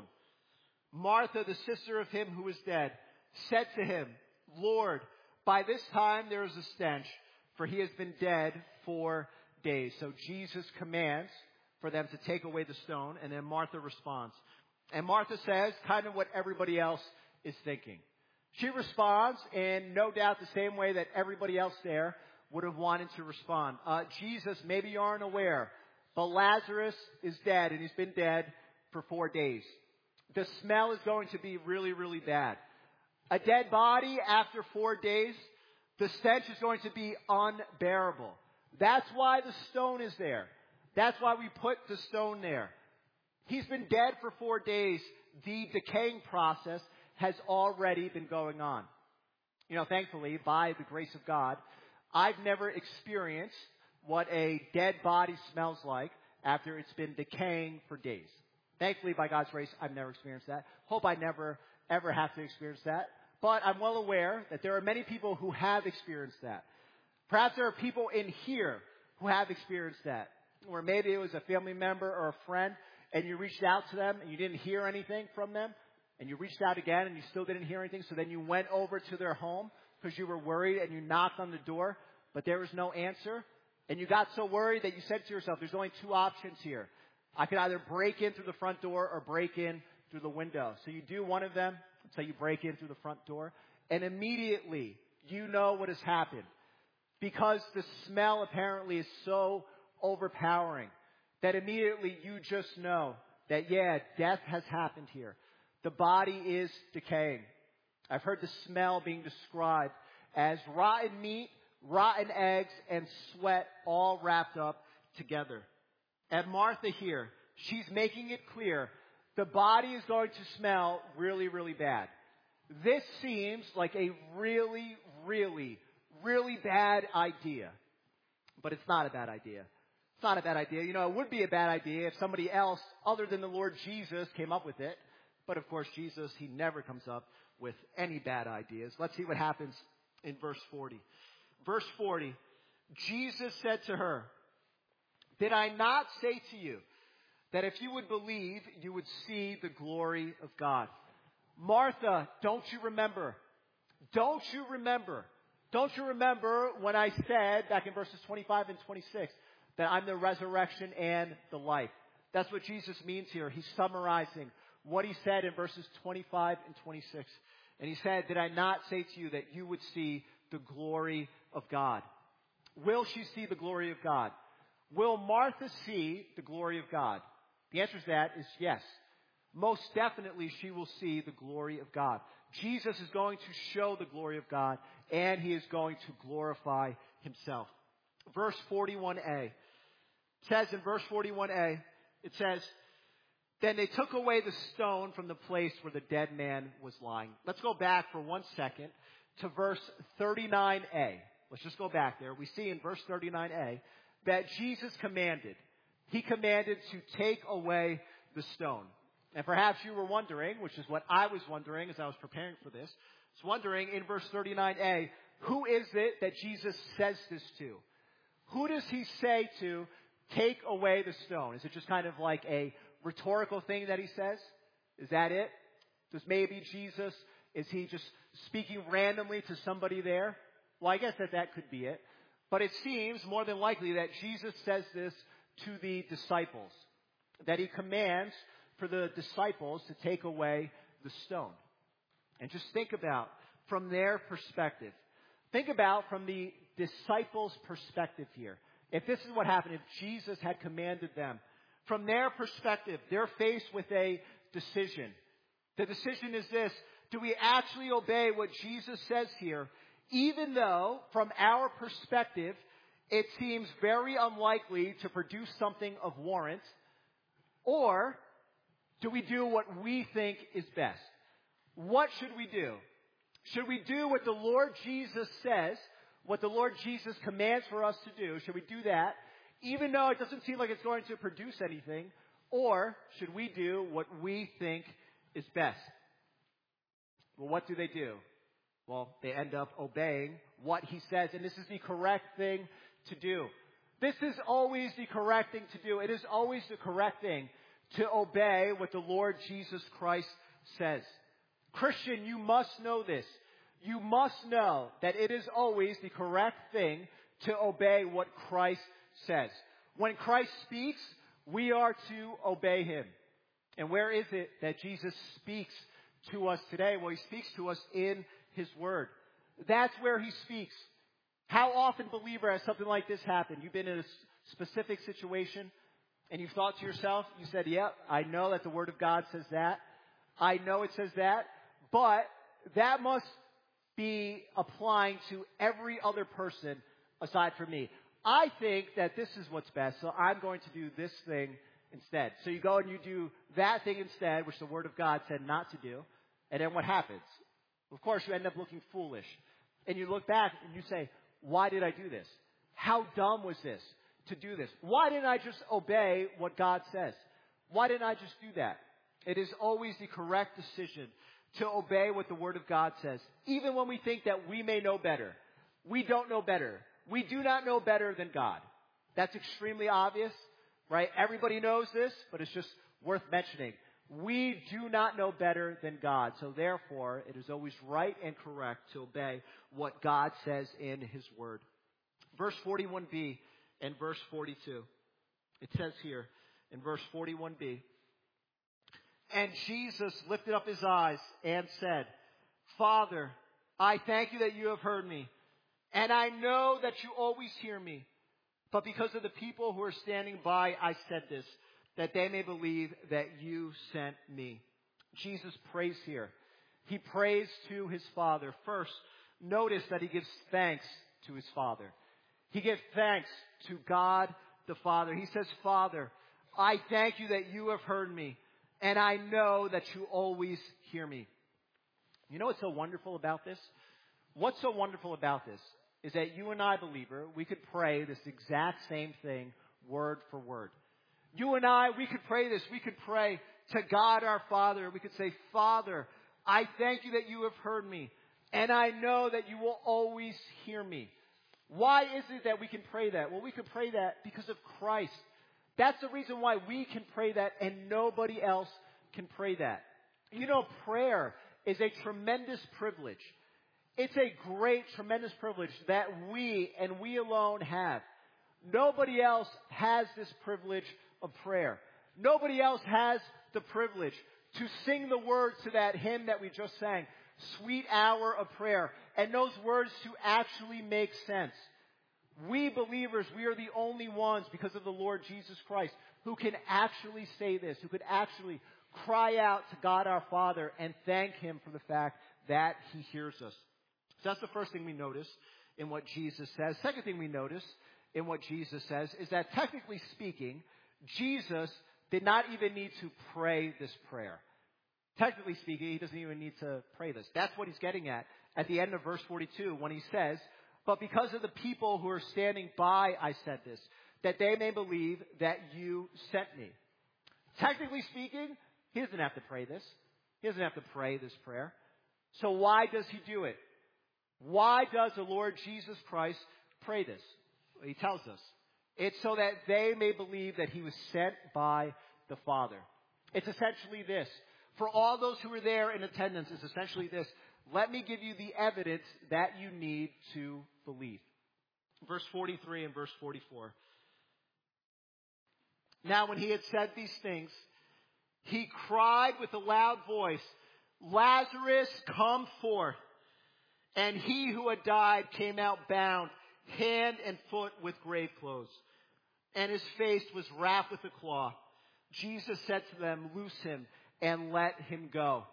Martha, the sister of him who was dead, said to him, Lord, by this time there is a stench, for he has been dead 4 days. So Jesus commands for them to take away the stone, and then Martha responds. And Martha says kind of what everybody else is thinking. She responds in no doubt the same way that everybody else there would have wanted to respond. Jesus, maybe you aren't aware, but Lazarus is dead, and he's been dead for 4 days. The smell is going to be really, really bad. A dead body after 4 days, the stench is going to be unbearable. That's why the stone is there. That's why we put the stone there. He's been dead for 4 days. The decaying process has already been going on. You know, thankfully, by the grace of God, I've never experienced what a dead body smells like after it's been decaying for days. Thankfully, by God's grace, I've never experienced that. Hope I never, ever have to experience that. But I'm well aware that there are many people who have experienced that. Perhaps there are people in here who have experienced that. Or maybe it was a family member or a friend, and you reached out to them and you didn't hear anything from them. And you reached out again and you still didn't hear anything. So then you went over to their home because you were worried and you knocked on the door, but there was no answer. And you got so worried that you said to yourself, there's only two options here. I could either break in through the front door or break in through the window. So you do one of them. So you break in through the front door. And immediately you know what has happened. Because the smell apparently is so overpowering that immediately you just know that, yeah, death has happened here. The body is decaying. I've heard the smell being described as rotten meat, rotten eggs, and sweat all wrapped up together. And Martha here, she's making it clear the body is going to smell really, really bad. This seems like a really, really, really bad idea. But it's not a bad idea. It's not a bad idea. You know, it would be a bad idea if somebody else other than the Lord Jesus came up with it. But of course, Jesus, he never comes up with any bad ideas. Let's see what happens in verse 40. Verse 40, Jesus said to her, Did I not say to you that if you would believe, you would see the glory of God? Martha, don't you remember? Don't you remember? Don't you remember when I said, back in verses 25 and 26, that I'm the resurrection and the life? That's what Jesus means here. He's summarizing what he said in verses 25 and 26. And he said, did I not say to you that you would see the glory of God? Will she see the glory of God? Will Martha see the glory of God? The answer to that is yes. Most definitely she will see the glory of God. Jesus is going to show the glory of God, and he is going to glorify himself. Verse 41a. It says in verse 41a, it says, then they took away the stone from the place where the dead man was lying. Let's go back for 1 second to verse 39a. Let's just go back there. We see in verse 39a that Jesus commanded. He commanded to take away the stone. And perhaps you were wondering, which is what I was wondering as I was preparing for this, I was wondering in verse 39a, who is it that Jesus says this to? Who does he say to take away the stone? Is it just kind of like a rhetorical thing that he says? Is that it? Does maybe Jesus, is he just speaking randomly to somebody there? Well, I guess that could be it. But it seems more than likely that Jesus says this to the disciples, that he commands for the disciples to take away the stone. And just think about from their perspective. Think about from the disciples' perspective here. If this is what happened, if Jesus had commanded them, from their perspective, they're faced with a decision. The decision is this: do we actually obey what Jesus says here, even though from our perspective it seems very unlikely to produce something of warrant, or do we do what we think is best? What should we do? Should we do what the Lord Jesus says, what the Lord Jesus commands for us to do? Should we do that, even though it doesn't seem like it's going to produce anything? Or should we do what we think is best? Well, what do they do? Well, they end up obeying what he says, and this is the correct thing to do. This is always the correct thing to do. It is always the correct thing to obey what the Lord Jesus Christ says. Christian, you must know this. You must know that it is always the correct thing to obey what Christ says. When Christ speaks, we are to obey him. And where is it that Jesus speaks to us today? Well, he speaks to us in his word. That's where he speaks. How often, believer, has something like this happened? You've been in a specific situation and you've thought to yourself, you said, yep, I know that the word of God says that. I know it says that, but that must be applying to every other person aside from me. I think that this is what's best, so I'm going to do this thing instead. So you go and you do that thing instead, which the word of God said not to do, and then what happens? Of course, you end up looking foolish. And you look back and you say, why did I do this? How dumb was this to do this? Why didn't I just obey what God says? Why didn't I just do that? It is always the correct decision to obey what the Word of God says, even when we think that we may know better. We don't know better. We do not know better than God. That's extremely obvious, right? Everybody knows this, but it's just worth mentioning. We do not know better than God, so therefore it is always right and correct to obey what God says in his word. Verse 41b and verse 42. It says here in verse 41b, and Jesus lifted up his eyes and said, Father, I thank you that you have heard me, and I know that you always hear me. But because of the people who are standing by, I said this, that they may believe that you sent me. Jesus prays here. He prays to his Father. First, notice that he gives thanks to his Father. He gives thanks to God the Father. He says, Father, I thank you that you have heard me, and I know that you always hear me. You know what's so wonderful about this? What's so wonderful about this is that you and I, believer, we could pray this exact same thing word for word. You and I, we could pray this. We could pray to God our Father. We could say, Father, I thank you that you have heard me, and I know that you will always hear me. Why is it that we can pray that? Well, we can pray that because of Christ. That's the reason why we can pray that and nobody else can pray that. You know, prayer is a tremendous privilege. It's a great, tremendous privilege that we and we alone have. Nobody else has this privilege of prayer. Nobody else has the privilege to sing the words to that hymn that we just sang, Sweet Hour of Prayer, and those words to actually make sense. We believers, we are the only ones, because of the Lord Jesus Christ, who can actually say this, who could actually cry out to God our Father and thank Him for the fact that He hears us. So that's the first thing we notice in what Jesus says. Second thing we notice in what Jesus says is that, technically speaking, Jesus did not even need to pray this prayer. Technically speaking, He doesn't even need to pray this. That's what He's getting at the end of verse 42 when He says, "But because of the people who are standing by, I said this, that they may believe that you sent me." Technically speaking, He doesn't have to pray this. He doesn't have to pray this prayer. So why does He do it? Why does the Lord Jesus Christ pray this? Well, He tells us. It's so that they may believe that He was sent by the Father. It's essentially this. For all those who were there in attendance, it's essentially this. Let me give you the evidence that you need to believe. Verse 43 and verse 44. Now when He had said these things, He cried with a loud voice, "Lazarus, come forth." And he who had died came out bound, hand and foot with grave clothes, and his face was wrapped with a cloth. Jesus said to them, "Loose him and let him go."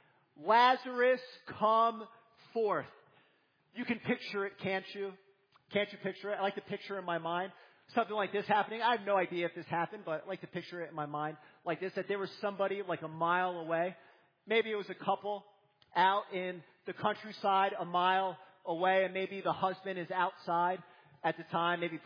Lazarus, come forth. You can picture it, can't you? Can't you picture it? I like to picture in my mind something like this happening. I have no idea if this happened, but I like to picture it in my mind like this, that there was somebody like a mile away. Maybe it was a couple out in the countryside a mile away, and maybe the husband is outside at the time, maybe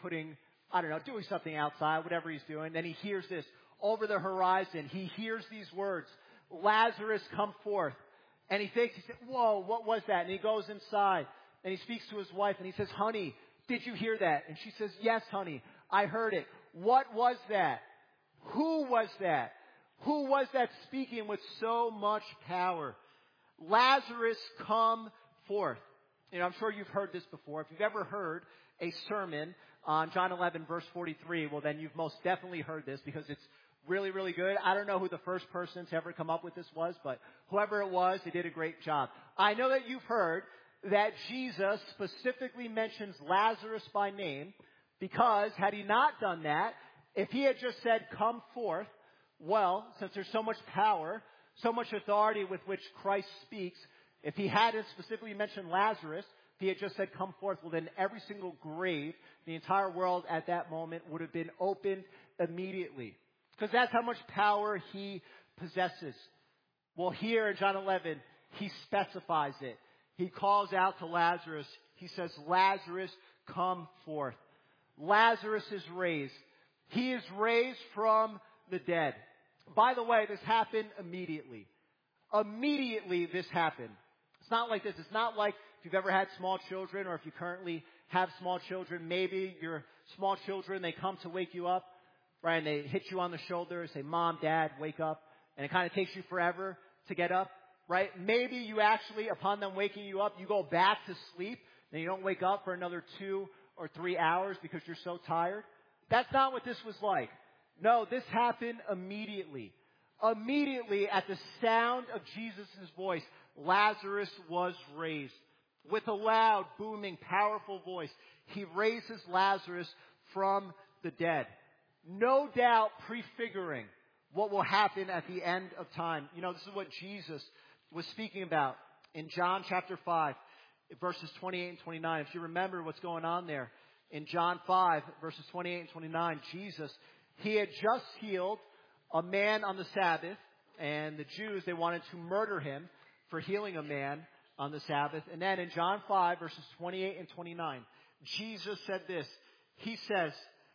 doing something outside, whatever he's doing. Then he hears this over the horizon. He hears these words, "Lazarus, come forth." And he said, "Whoa, what was that?" And he goes inside and he speaks to his wife and he says, "Honey, did you hear that?" And she says, "Yes, honey, I heard it." What was that? Who was that? Who was that speaking with so much power? Lazarus, come forth. You know, I'm sure you've heard this before. If you've ever heard a sermon on John 11, verse 43, well, then you've most definitely heard this because it's really, really good. I don't know who the first person to ever come up with this was, but whoever it was, they did a great job. I know that you've heard that Jesus specifically mentions Lazarus by name because had He not done that, if He had just said, "Come forth," well, since there's so much power, so much authority with which Christ speaks, if He hadn't specifically mentioned Lazarus, if He had just said, "Come forth," well, then every single grave, the entire world at that moment would have been opened immediately. Because that's how much power He possesses. Well, here in John 11, He specifies it. He calls out to Lazarus. He says, "Lazarus, come forth." Lazarus is raised. He is raised from the dead. By the way, this happened immediately. Immediately this happened. It's not like this. It's not like if you've ever had small children or if you currently have small children, maybe your small children, they come to wake you up, right? And they hit you on the shoulder and say, "Mom, Dad, wake up." And it kind of takes you forever to get up, right? Maybe you actually, upon them waking you up, you go back to sleep and you don't wake up for another 2 or 3 hours because you're so tired. That's not what this was like. No, this happened immediately. Immediately at the sound of Jesus' voice, Lazarus was raised. With a loud, booming, powerful voice, He raises Lazarus from the dead. No doubt prefiguring what will happen at the end of time. You know, this is what Jesus was speaking about in John chapter 5, verses 28 and 29. If you remember what's going on there, in John 5, verses 28 and 29, Jesus, He had just healed a man on the Sabbath, and the Jews, they wanted to murder Him for healing a man on the Sabbath. And then in John 5, verses 28 and 29, Jesus said this. He says,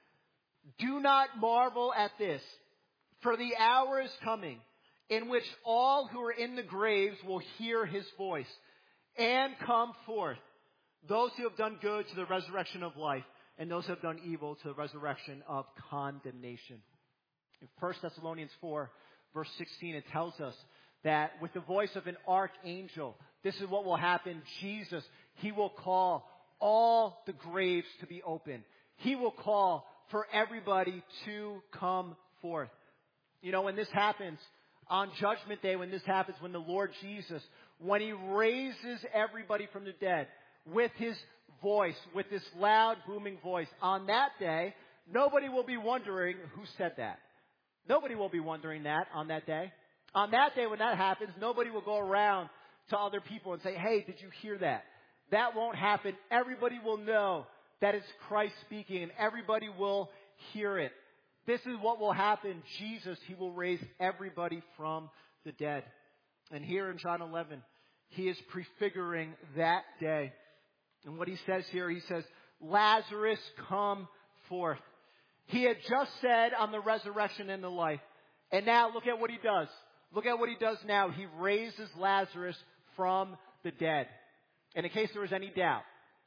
"Do not marvel at this, for the hour is coming in which all who are in the graves will hear His voice and come forth. Those who have done good to the resurrection of life, and those who have done evil to the resurrection of condemnation. In 1 Thessalonians 4, verse 16, it tells us that with the voice of an archangel, this is what will happen. Jesus, he will call all the graves to be open. He will call for everybody to come forth. You know, when this happens, on Judgment Day, when this happens, when the Lord Jesus, when he raises everybody from the dead with his voice, with this loud, booming voice, on that day, nobody will be wondering who said that. Nobody will be wondering that on that day. On that day when that happens, nobody will go around to other people and say, hey, did you hear that? That won't happen. Everybody will know that it's Christ speaking, and everybody will hear it. This is what will happen. Jesus, he will raise everybody from the dead. And here in John 11, he is prefiguring that day. And what he says here, he says, Lazarus, come forth. He had just said on the resurrection and the life. And now look at what he does. Look at what he does now. He raises Lazarus from the dead. And in case there was any doubt,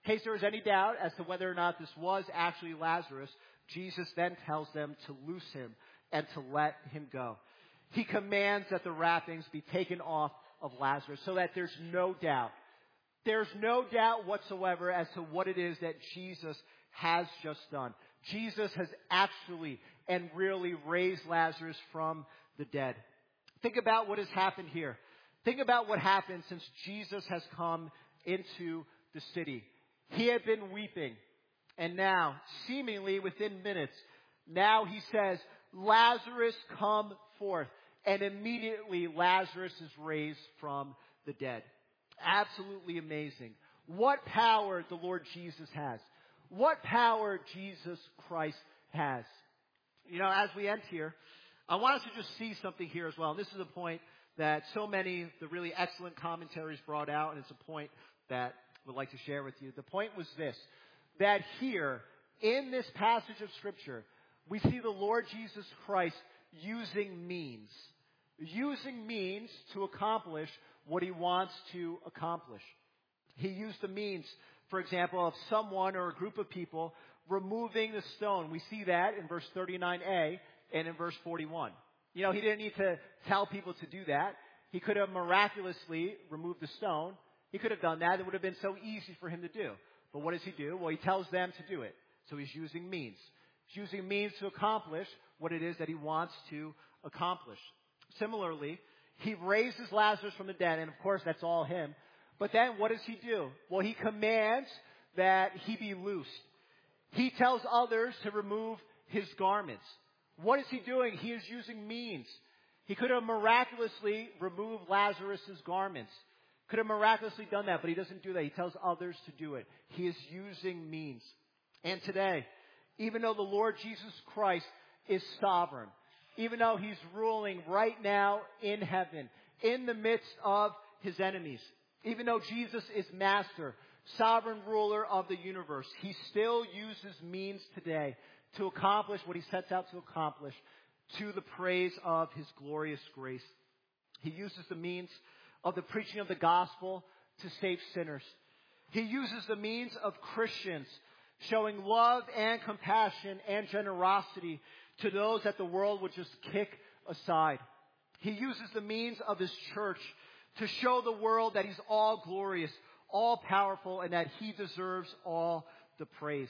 as to whether or not this was actually Lazarus, Jesus then tells them to loose him and to let him go. He commands that the wrappings be taken off of Lazarus so that there's no doubt. There's no doubt whatsoever as to what it is that Jesus has just done. Jesus has actually and really raised Lazarus from the dead. Think about what has happened here. Think about what happened since Jesus has come into the city. He had been weeping. And now, seemingly within minutes, now he says, Lazarus, come forth. And immediately Lazarus is raised from the dead. Absolutely amazing. What power the Lord Jesus has. What power Jesus Christ has. You know, as we end here, I want us to just see something here as well. And this is a point that so many, the really excellent commentaries brought out, and it's a point that I would like to share with you. The point was this, that here, in this passage of Scripture, we see the Lord Jesus Christ using means to accomplish what he wants to accomplish. He used the means, for example, of someone or a group of people removing the stone. We see that in verse 39a and in verse 41. You know, he didn't need to tell people to do that. He could have miraculously removed the stone. He could have done that. It would have been so easy for him to do. But what does he do? Well, he tells them to do it. So he's using means. He's using means to accomplish what it is that he wants to accomplish. Similarly, he raises Lazarus from the dead, and of course that's all him. But then what does he do? Well, he commands that he be loosed. He tells others to remove his garments. What is he doing? He is using means. He could have miraculously removed Lazarus' garments. Could have miraculously done that, but he doesn't do that. He tells others to do it. He is using means. And today, even though the Lord Jesus Christ is sovereign, even though he's ruling right now in heaven, in the midst of his enemies, even though Jesus is master, sovereign ruler of the universe, he still uses means today to accomplish what he sets out to accomplish to the praise of his glorious grace. He uses the means of the preaching of the gospel to save sinners. He uses the means of Christians showing love and compassion and generosity to those that the world would just kick aside. He uses the means of his church to show the world that he's all glorious, all powerful, and that he deserves all the praise.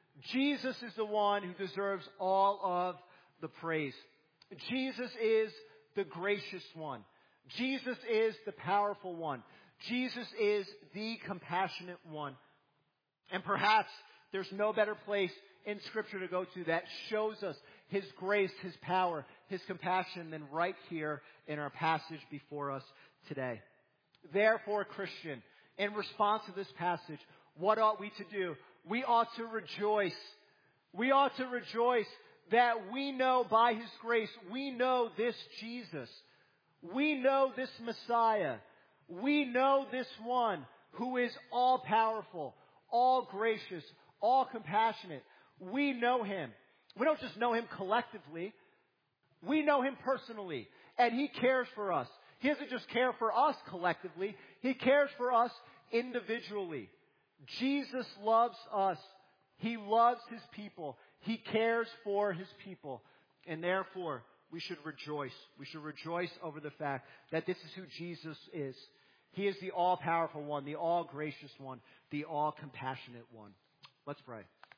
Jesus is the one who deserves all of the praise. Jesus is the gracious one. Jesus is the powerful one. Jesus is the compassionate one. And perhaps there's no better place in Scripture to go to that shows us his grace, his power, his compassion than right here in our passage before us today. Therefore, Christian, in response to this passage, what ought we to do? We ought to rejoice. We ought to rejoice that we know by his grace, we know this Jesus. We know this Messiah. We know this one who is all powerful, all gracious, all compassionate. We know him. We don't just know him collectively. We know him personally. And he cares for us. He doesn't just care for us collectively. He cares for us individually. Jesus loves us. He loves his people. He cares for his people. And therefore, we should rejoice. We should rejoice over the fact that this is who Jesus is. He is the all-powerful one, the all-gracious one, the all-compassionate one. Let's pray.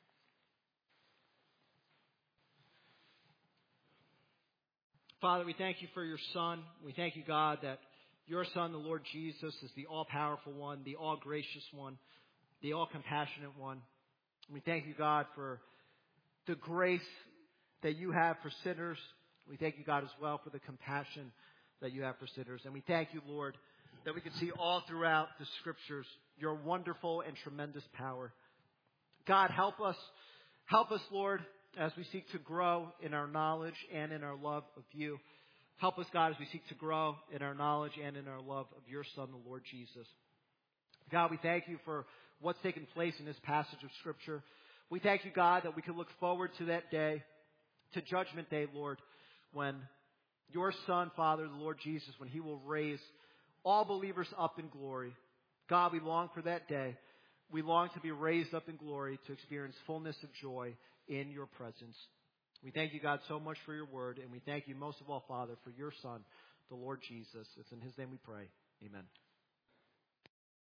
Father, we thank you for your Son. We thank you, God, that your Son, the Lord Jesus, is the all-powerful one, the all-gracious one, the all-compassionate one. We thank you, God, for the grace that you have for sinners. We thank you, God, as well for the compassion that you have for sinners. And we thank you, Lord, that we can see all throughout the Scriptures your wonderful and tremendous power. God, help us, Lord, as we seek to grow in our knowledge and in our love of you. Help us, God, as we seek to grow in our knowledge and in our love of your Son, the Lord Jesus. God, we thank you for what's taken place in this passage of Scripture. We thank you, God, that we can look forward to that day, to Judgment Day, Lord, when your Son, Father, the Lord Jesus, when he will raise all believers up in glory. God, we long for that day. We long to be raised up in glory, to experience fullness of joy in your presence. We thank you, God, so much for your word, and we thank you most of all, Father, for your Son, the Lord Jesus. It's in his name we pray. Amen.